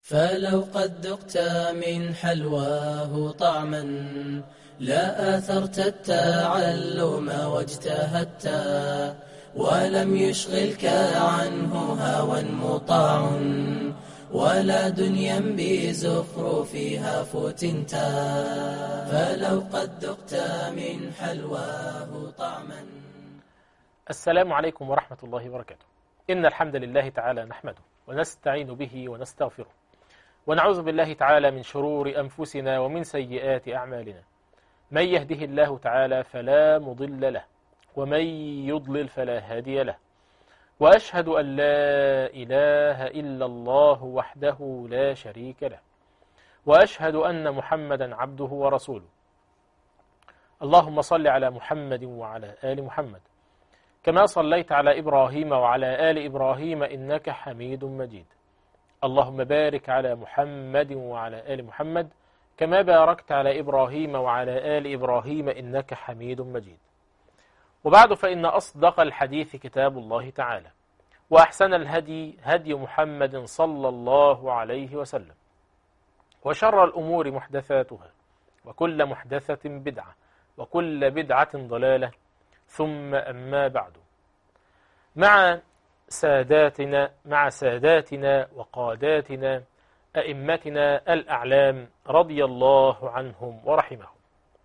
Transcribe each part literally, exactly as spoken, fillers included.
فلو قد ذقت من حلواه طعما لا آثرت التعلم واجتهدت ولم يشغلك عنه هوى مطاع ولا دنيا بزخرفها فتنت. فلو قد ذقت من حلواه طعما. السلام عليكم ورحمة الله وبركاته. إن الحمد لله تعالى نحمده ونستعين به ونستغفره ونعوذ بالله تعالى من شرور أنفسنا ومن سيئات أعمالنا. من يهده الله تعالى فلا مضل له ومن يضلل فلا هادي له، وأشهد أن لا إله إلا الله وحده لا شريك له، وأشهد أن محمدا عبده ورسوله. اللهم صل على محمد وعلى آل محمد كما صليت على إبراهيم وعلى آل إبراهيم إنك حميد مجيد. اللهم بارك على محمد وعلى آل محمد كما باركت على إبراهيم وعلى آل إبراهيم إنك حميد مجيد. وبعد، فإن أصدق الحديث كتاب الله تعالى، وأحسن الهدي هدي محمد صلى الله عليه وسلم، وشر الأمور محدثاتها، وكل محدثة بدعة، وكل بدعة ضلالة، ثم أما بعد. مع ساداتنا مع ساداتنا وقاداتنا أئمتنا الأعلام رضي الله عنهم ورحمهم،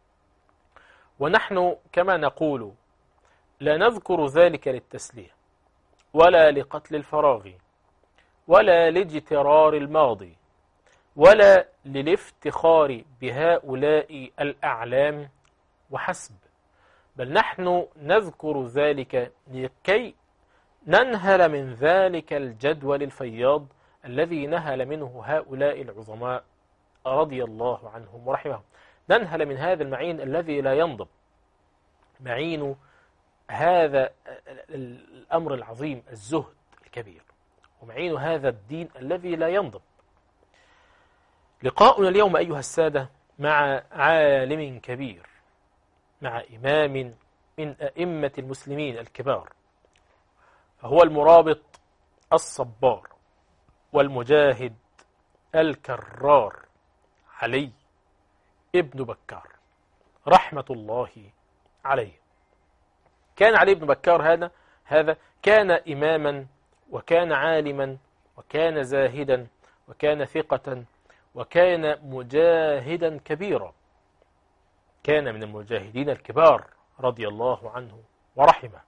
ونحن كما نقول لا نذكر ذلك للتسلية ولا لقتل الفراغ ولا لاجترار الماضي ولا للافتخار بهؤلاء الأعلام وحسب، بل نحن نذكر ذلك لكي ننهل من ذلك الجدول الفياض الذي نهل منه هؤلاء العظماء رضي الله عنهم ورحمهم. ننهل من هذا المعين الذي لا ينضب، معين هذا الأمر العظيم الزهد الكبير، ومعين هذا الدين الذي لا ينضب. لقاؤنا اليوم أيها السادة مع عالم كبير، مع إمام من أئمة المسلمين الكبار، فهو المرابط الصبار والمجاهد الكرار علي ابن بكار رحمة الله عليه. كان علي بن بكار هذا هذا كان إماما، وكان عالما، وكان زاهدا، وكان ثقة، وكان مجاهدا كبيرا، كان من المجاهدين الكبار رضي الله عنه ورحمه.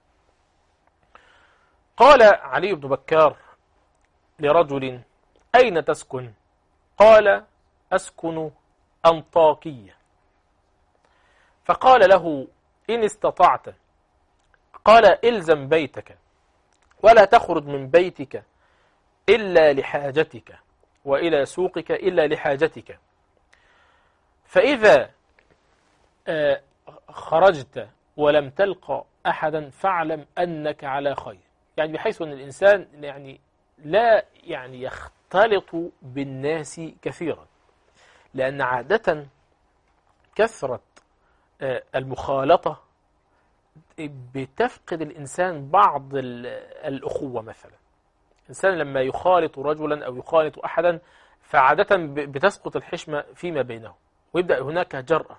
قال علي بن بكار لرجل: أين تسكن؟ قال: أسكن أنطاكية. فقال له: إن استطعت، قال: إلزم بيتك ولا تخرج من بيتك إلا لحاجتك، وإلى سوقك إلا لحاجتك، فإذا خرجت ولم تلقى أحدا فاعلم أنك على خير. يعني بحيث أن الإنسان يعني لا يعني يختلط بالناس كثيرا، لأن عادة كثرة المخالطة بتفقد الإنسان بعض الأخوة. مثلا الإنسان لما يخالط رجلا أو يخالط أحدا فعادة بتسقط الحشمة فيما بينهم، ويبدأ هناك جرأة،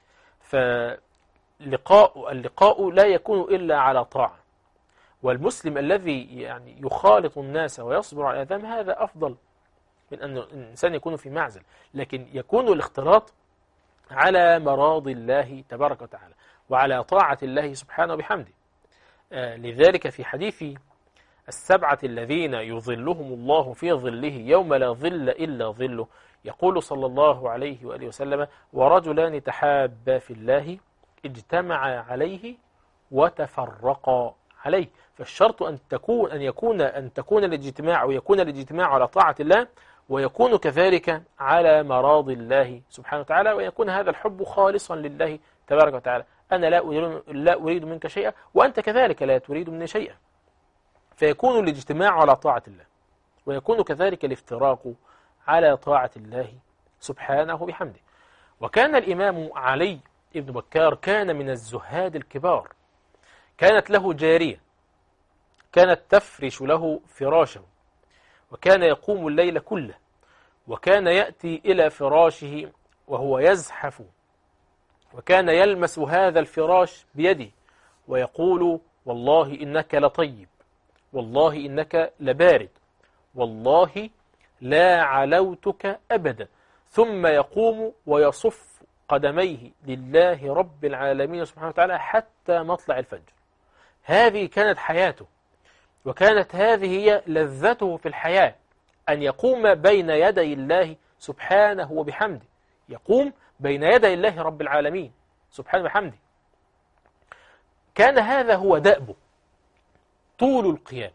فاللقاء اللقاء لا يكون إلا على طاعة. والمسلم الذي يعني يخالط الناس ويصبر على أذام هذا أفضل من أن الإنسان يكون في معزل، لكن يكون الاختلاط على مراضي الله تبارك وتعالى وعلى طاعة الله سبحانه وبحمده. آه لذلك في حديث السبعة الذين يظلهم الله في ظله يوم لا ظل إلا ظله، يقول صلى الله عليه وآله وسلم: ورجلان تحابا في الله اجتمعا عليه وتفرقا عليه. فالشرط أن تكون أن يكون أن تكون الاجتماع ويكون الاجتماع على طاعة الله، ويكون كذلك على مراضي الله سبحانه وتعالى، ويكون هذا الحب خالصا لله تبارك وتعالى. أنا لا أريد لا أريد منك شيئا، وأنت كذلك لا تريد مني شيئا، فيكون الاجتماع على طاعة الله، ويكون كذلك الافتراق على طاعة الله سبحانه وبحمده. وكان الإمام علي ابن بكار كان من الزهاد الكبار. كانت له جارية كانت تفرش له فراشه، وكان يقوم الليل كله، وكان يأتي إلى فراشه وهو يزحف، وكان يلمس هذا الفراش بيده ويقول والله إنك لطيب، والله إنك لبارد، والله لا علوتك أبدا، ثم يقوم ويصف قدميه لله رب العالمين سبحانه وتعالى حتى مطلع الفجر. هذه كانت حياته، وكانت هذه هي لذته في الحياة، أن يقوم بين يدي الله سبحانه وبحمده، يقوم بين يدي الله رب العالمين سبحانه وبحمده. كان هذا هو دأبه طول القيام.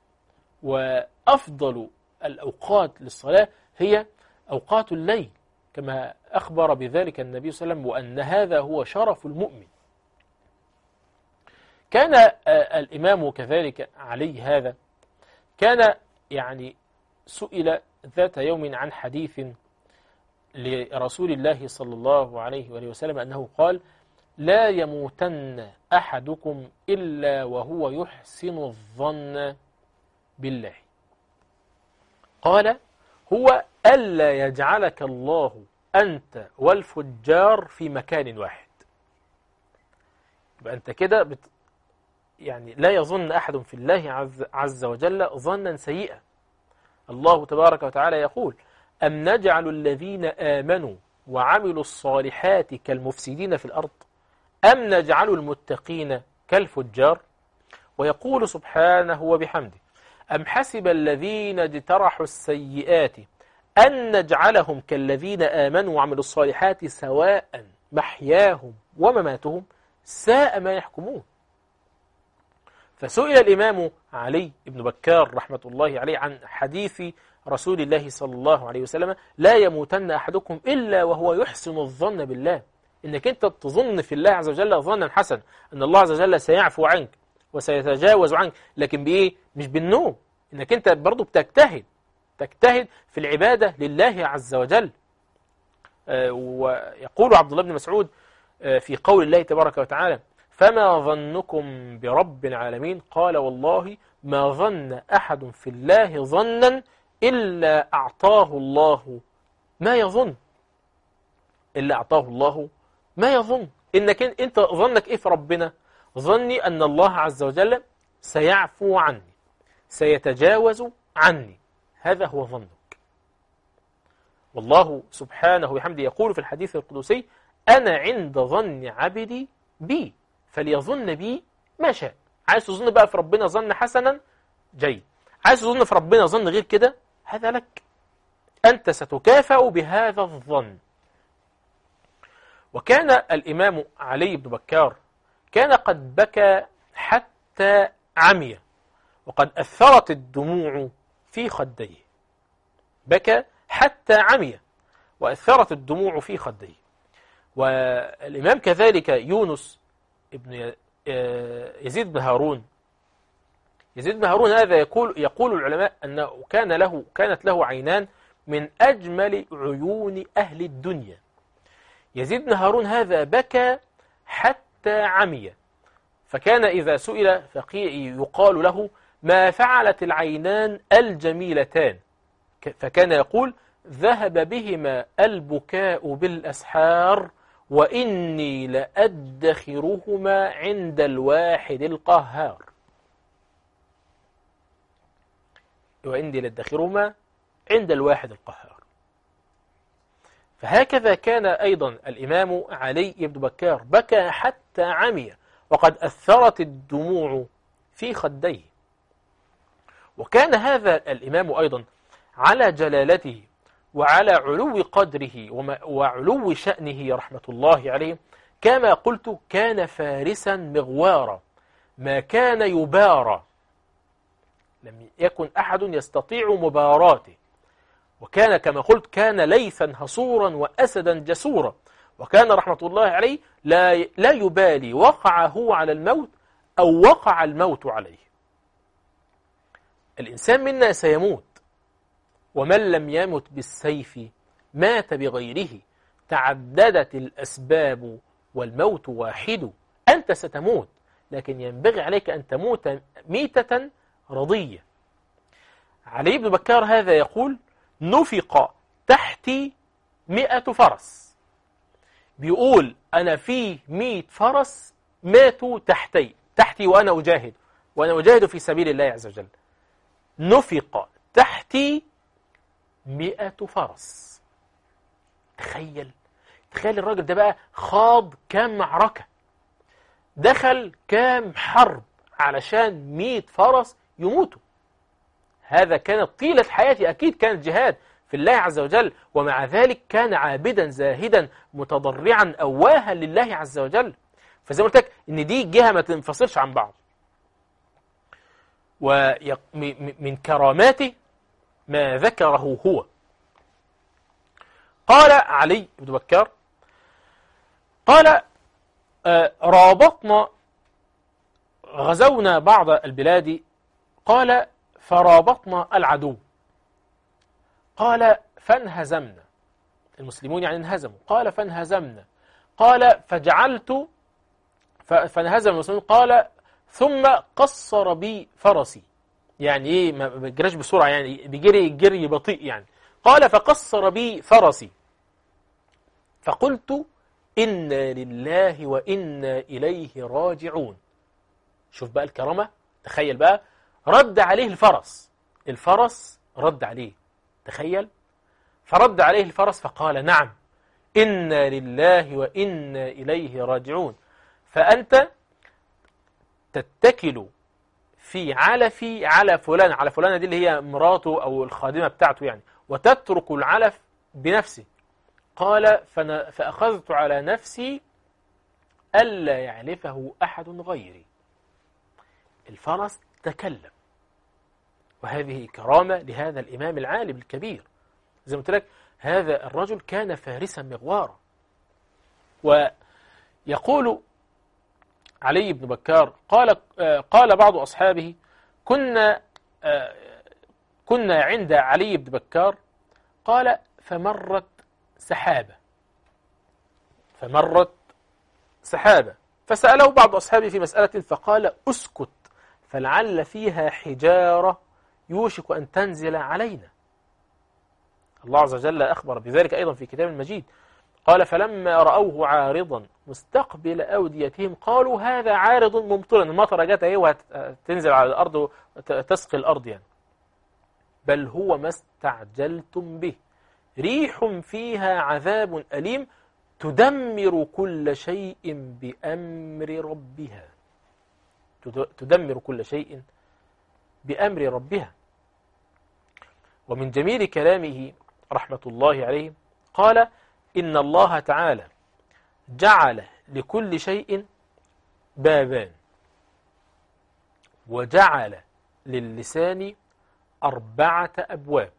وأفضل الأوقات للصلاة هي أوقات الليل، كما أخبر بذلك النبي صلى الله عليه وسلم، وأن هذا هو شرف المؤمن. كان الإمام كذلك علي هذا كان يعني سئل ذات يوم عن حديث لرسول الله صلى الله عليه وآله وسلم أنه قال: لا يموتن أحدكم إلا وهو يحسن الظن بالله. قال: هو ألا يجعلك الله أنت والفجار في مكان واحد. يبقى أنت كده بت يعني لا يظن أحد في الله عز, عز وجل ظنا سيئا. الله تبارك وتعالى يقول: أم نجعل الذين آمنوا وعملوا الصالحات كالمفسدين في الأرض أم نجعل المتقين كالفجار. ويقول سبحانه وبحمده: أم حسب الذين اجترحوا السيئات أن نجعلهم كالذين آمنوا وعملوا الصالحات سواء محياهم ومماتهم ساء ما يحكمون. فسئل الإمام علي بن بكار رحمة الله عليه عن حديث رسول الله صلى الله عليه وسلم: لا يموتن أحدكم إلا وهو يحسن الظن بالله. إنك أنت تظن في الله عز وجل ظنا حسن، أن الله عز وجل سيعفو عنك وسيتجاوز عنك، لكن بإيه؟ مش بالنوم. إنك أنت برضو بتجتهد تجتهد في العبادة لله عز وجل. آه ويقول عبد الله بن مسعود آه في قول الله تبارك وتعالى: فما ظنكم برب العالمين؟ قال: والله ما ظن أحد في الله ظنا إلا أعطاه الله ما يظن إلا أعطاه الله ما يظن. إنك أنت ظنك إيه في ربنا؟ ظني أن الله عز وجل سيعفو عني، سيتجاوز عني، هذا هو ظنك. والله سبحانه وبحمده يقول في الحديث القدسي: أنا عند ظن عبدي بي فليظن بي ما شاء. عايز تظن بقى في ربنا ظن حسنا، جيد. عايز تظن في ربنا ظن غير كده، هذا لك، أنت ستكافأ بهذا الظن. وكان الإمام علي بن بكار كان قد بكى حتى عمي، وقد أثرت الدموع في خديه. بكى حتى عمي وأثرت الدموع في خديه. والإمام كذلك يونس ابن يزيد بن هارون يزيد بن هارون هذا يقول يقول العلماء أنه كان له كانت له عينان من أجمل عيون أهل الدنيا. يزيد بن هارون هذا بكى حتى عمي، فكان إذا سئل فقيه يقال له: ما فعلت العينان الجميلتان؟ فكان يقول: ذهب بهما البكاء بالأسحار وإني لأدخرهما عند الواحد القهار. وإني لأدخرهما عند الواحد القهار. فهكذا كان أيضا الإمام علي بن بكار، بكى حتى عمي وقد أثرت الدموع في خديه. وكان هذا الإمام أيضا على جلالته وعلى علو قدره وعلو شأنه رحمة الله عليه، كما قلت كان فارسا مغوارا، ما كان يبارى، لم يكن أحد يستطيع مباراته. وكان كما قلت كان ليثا هصورا وأسدا جسورا. وكان رحمة الله عليه لا لا يبالي وقع هو على الموت أو وقع الموت عليه. الإنسان منا سيموت، ومن لم يمت بالسيف مات بغيره، تعددت الأسباب والموت واحد. أنت ستموت، لكن ينبغي عليك أن تموت ميتة رضية. علي بن بكار هذا يقول: نفق تحتي مئة فرس. بيقول أنا في مئة فرس ماتوا تحتي تحتي وأنا أجاهد وأنا أجاهد في سبيل الله عز وجل. نفق تحتي مئة فرس. تخيل تخيل الراجل ده بقى خاض كام معركة، دخل كام حرب علشان مئة فرس يموتوا. هذا كانت طيلة حياتي، أكيد كانت جهاد في الله عز وجل، ومع ذلك كان عابدا زاهدا متضرعا أواها لله عز وجل. فزي ما قلت لك إن دي جهة ما تنفصلش عن بعض. ومن كراماته ما ذكره هو. قال علي بن بكار قال آه رابطنا غزونا بعض البلاد، قال فرابطنا العدو، قال فانهزمنا، المسلمون يعني انهزموا، قال فانهزمنا، قال فجعلت فانهزم المسلمون، قال ثم قصر بي فرسي، يعني ايه ما بيجريش بسرعة، يعني بيجري جري بطيء يعني. قال فقصر بي فرسي فقلت إنا لله وإنا إليه راجعون. شوف بقى الكرامة، تخيل بقى، رد عليه الفرس، الفرس رد عليه، تخيل، فرد عليه الفرس فقال نعم إنا لله وإنا إليه راجعون، فأنت تتكل في علفي على فلان، على فلانة دي اللي هي مراته أو الخادمة بتاعته يعني، وتترك العلف بنفسه. قال فأخذت على نفسي ألا يعلفه أحد غيري. الفرس تكلم، وهذه كرامة لهذا الإمام العالم الكبير. زي ما قلت لك هذا الرجل كان فارسا مغوارا. ويقول علي بن بكار قال قال بعض أصحابه كنا كنا عند علي بن بكار، قال فمرت سحابة فمرت سحابة فسأله بعض أصحابه في مسألة فقال أسكت فلعل فيها حجارة يوشك أن تنزل علينا. الله عز وجل أخبر بذلك أيضا في كتاب المجيد. قال فلما رأوه عارضا مستقبل أوديتهم قالوا هذا عارض ممطرا، المطر جت اهي وهتنزل على الأرض وتسقي الأرض يعني. بل هو ما استعجلتم به ريح فيها عذاب أليم تدمر كل شيء بأمر ربها. تدمر كل شيء بأمر ربها. ومن جميل كلامه رحمة الله عليه قال إن الله تعالى جعل لكل شيء بابان، وجعل للسان أربعة أبواب،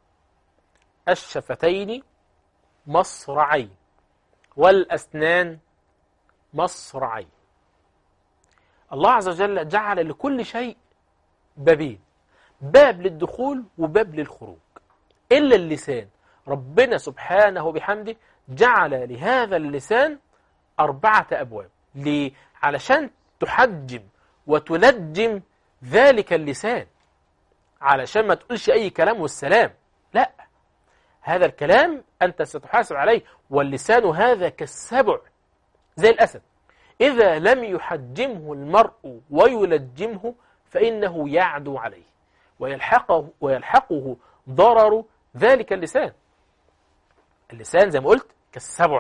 الشفتين مصرعين والأسنان مصرعين. الله عز وجل جعل لكل شيء بابين، باب للدخول وباب للخروج، إلا اللسان. ربنا سبحانه وبحمده جعل لهذا اللسان أربعة أبواب. ليه؟ علشان تحجم وتلجم ذلك اللسان، علشان ما تقولش أي كلام والسلام، لا، هذا الكلام أنت ستحاسب عليه. واللسان هذا كالسبع زي الأسد، إذا لم يحجمه المرء ويلجمه فإنه يعدو عليه ويلحقه, ويلحقه ضرر ذلك اللسان. اللسان زي ما قلت كالسبع،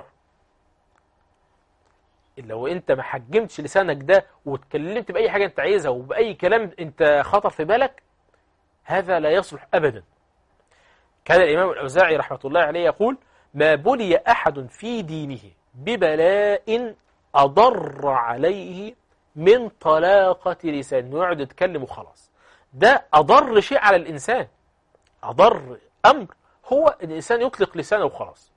لو انت ما حجمتش لسانك ده واتكلمت بأي حاجة انت عايزها وبأي كلام انت خطر في بالك، هذا لا يصلح أبدا. كان الإمام الأوزاعي رحمة الله عليه يقول ما بلي أحد في دينه ببلاء أضر عليه من طلاقة لسان، يقعد يتكلم وخلاص. ده أضر شيء على الإنسان، أضر أمر هو أن الإنسان يطلق لسانه وخلاص.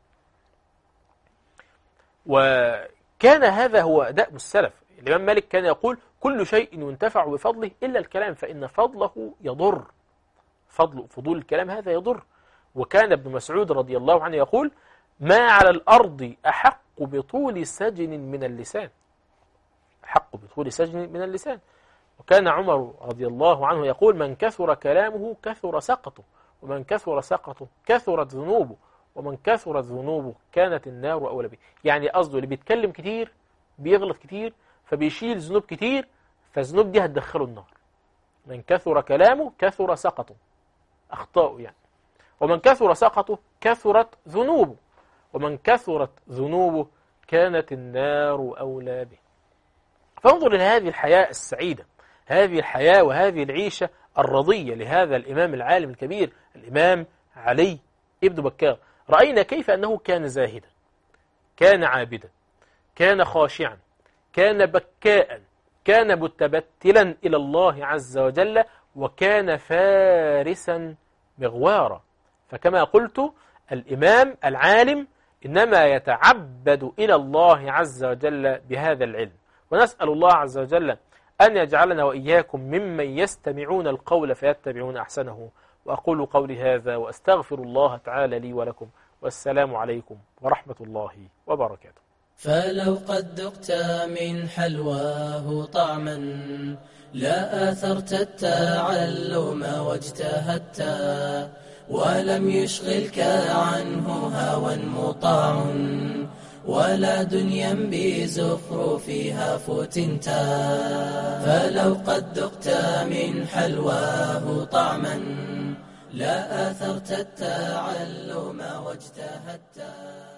وكان هذا هو دأب السلف. الإمام مالك كان يقول كل شيء ينتفع بفضله إلا الكلام فإن فضله يضر، فضل فضول الكلام هذا يضر. وكان ابن مسعود رضي الله عنه يقول ما على الأرض أحق بطول سجن من اللسان، أحق بطول سجن من اللسان. وكان عمر رضي الله عنه يقول من كثر كلامه كثر سقطه، ومن كثر سقطه كثرت ذنوبه، ومن كثرت ذنوبه كانت النار أولى به. يعني قصده اللي بيتكلم كتير بيغلط كتير فبيشيل ذنوب كتير، فالذنوب دي هتدخله النار. من كثر كلامه كثر سقطه، أخطاؤه يعني. ومن كثر سقطه كثرت ذنوبه، ومن كثرت ذنوبه كانت النار أولى به. فانظر إلى هذه الحياة السعيدة، هذه الحياة وهذه العيشة الرضية لهذا الإمام العالم الكبير الإمام علي ابن بكار. رأينا كيف أنه كان زاهدا، كان عابدا، كان خاشعا، كان بكاء، كان متبتلا إلى الله عز وجل، وكان فارسا مغوارا. فكما قلت الإمام العالم إنما يتعبد إلى الله عز وجل بهذا العلم. ونسأل الله عز وجل أن يجعلنا وإياكم ممن يستمعون القول فيتبعون أحسنه. وأقول قولي هذا وأستغفر الله تعالى لي ولكم، والسلام عليكم ورحمة الله وبركاته. فلو قد ذقت من حلواه طعما لا آثرت التعلم واجتهدت، ولم يشغلك عنه هوى مطاع ولا دنيا بزخرفها فتنتا. فلو قد ذقت من حلواه طعما لا آثرت التعلم واجتهدت.